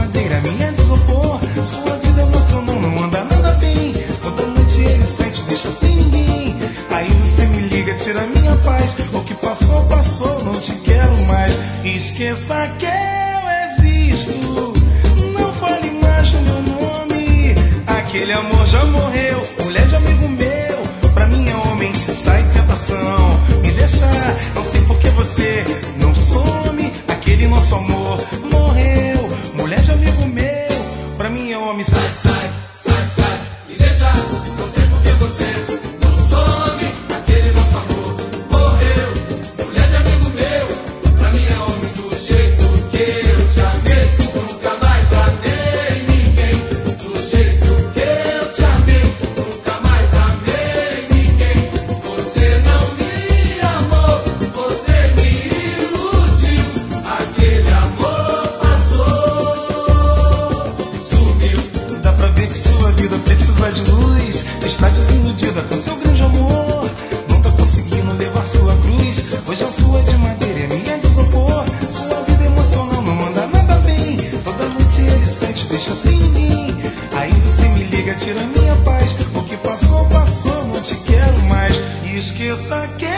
madeira, minha de isopor. Sua vida emocional não anda nada bem. Toda noite ele sai, te deixa sem ninguém. Aí você me liga, tira minha paz. O que passou, passou, não te quero mais. Esqueça que eu existo. Não fale mais o meu nome. Aquele amor já morreu. Mulher de amigo meu, pra mim é homem, sai tentação. Me deixa, não sei por que você não some. Aquele nosso amor morreu. Mulher de amigo meu, pra mim é homem, sai, sai, sai, sai. Me deixa, não sei por que você não some. Aquele nosso amor morreu. Mulher de amigo meu, pra mim é homem do jeito que eu te amei. Nunca mais amei ninguém do jeito que eu te amei. Nunca mais amei ninguém. Você não me amou, você me iludiu. Aquele amor passou, sumiu. Dá pra ver que sua vida precisa de luz. Está desiludida com seu grande amor. Não tá conseguindo levar sua cruz. Hoje a sua é de madeira, é minha de isopor. Sua vida emocional não anda nada bem. Toda noite ele sai, te deixa sem ninguém. Aí você me liga, tira minha paz. O que passou, passou, não te quero mais. E esqueça que